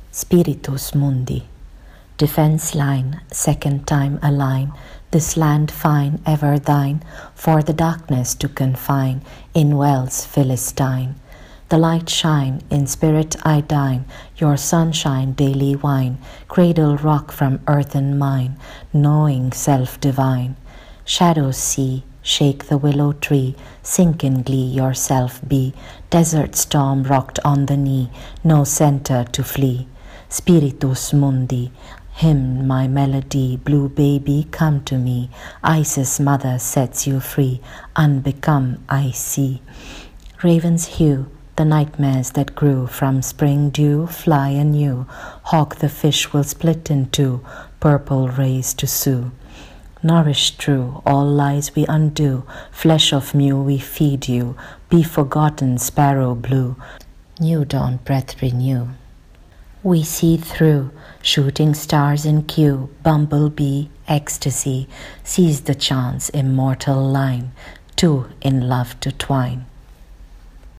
Spiritus Mundi. Defense line, second time a line, this land fine, ever thine, for the darkness to confine, in wells Philistine. The light shine, in spirit I dine, your sunshine daily wine, cradle rock from earthen mine, knowing self divine. Shadows see, shake the willow tree, sink in glee yourself be, desert storm rocked on the knee, no centre to flee. Spiritus Mundi, hymn my melody, blue baby come to me, Isis mother sets you free, unbecome I see. Raven's hue, the nightmares that grew from spring dew fly anew, hawk the fish will split in two, purple rays to sue. Nourished true, all lies we undo, flesh of mew we feed you, be forgotten sparrow blue, new dawn breath renew. We see through, shooting stars in queue, bumblebee, ecstasy, seize the chance, immortal line, two in love to twine.